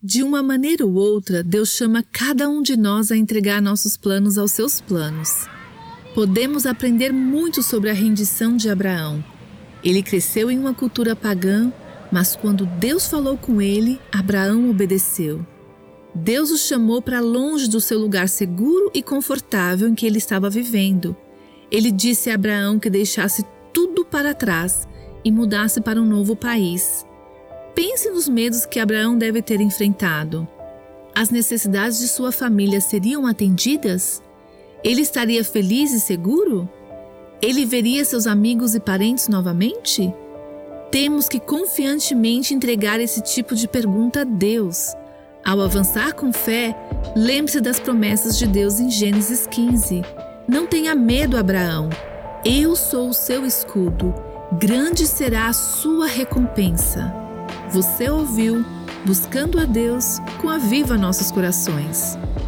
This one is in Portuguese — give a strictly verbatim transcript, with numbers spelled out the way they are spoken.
De uma maneira ou outra, Deus chama cada um de nós a entregar nossos planos aos seus planos. Podemos aprender muito sobre a rendição de Abraão. Ele cresceu em uma cultura pagã, mas quando Deus falou com ele, Abraão obedeceu. Deus o chamou para longe do seu lugar seguro e confortável em que ele estava vivendo. Ele disse a Abraão que deixasse tudo para trás e mudasse para um novo país. Pense nos medos que Abraão deve ter enfrentado. As necessidades de sua família seriam atendidas? Ele estaria feliz e seguro? Ele veria seus amigos e parentes novamente? Temos que confiantemente entregar esse tipo de pergunta a Deus. Ao avançar com fé, lembre-se das promessas de Deus em Gênesis quinze. Não tenha medo, Abraão. Eu sou o seu escudo. Grande será a sua recompensa. Você ouviu Buscando a Deus com a Viva Nossos Corações.